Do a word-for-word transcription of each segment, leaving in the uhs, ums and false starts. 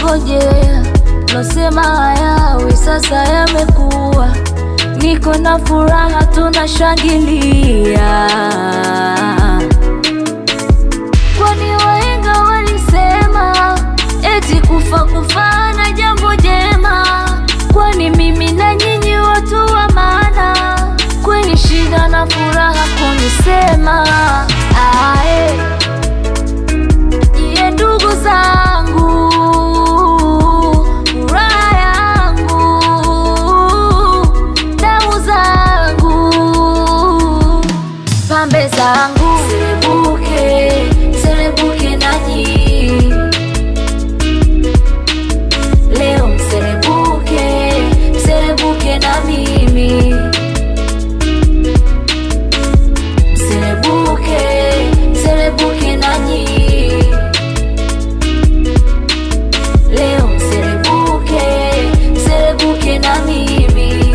ningojea, losema hayawi sasa yamekuwa. Niko na furaha tunashangilia. Kwani wahenga walisema eti kufa kufana jambo jema. Kwani mimi na nyinyi watu wa maana, kwenye shida na furaha kunisema. Ae, iye ndugu zangu, furaha yangu, damu zangu, pambe zangu. Serebuke, serebuke nanyi leo, mserebuke, mserebuke na mimi. Mserebuke, mserebuke nanyi leo, mserebuke, mserebuke na mimi.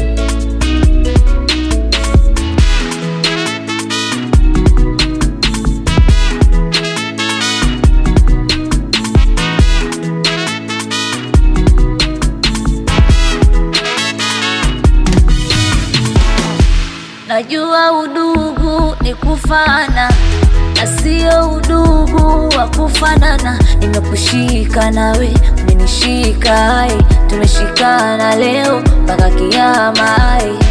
Najua udugu ni kufana na sio udugu wa kufanana. Nimekushika nawe umenishika, tumeshikana leo mpaka kiyama.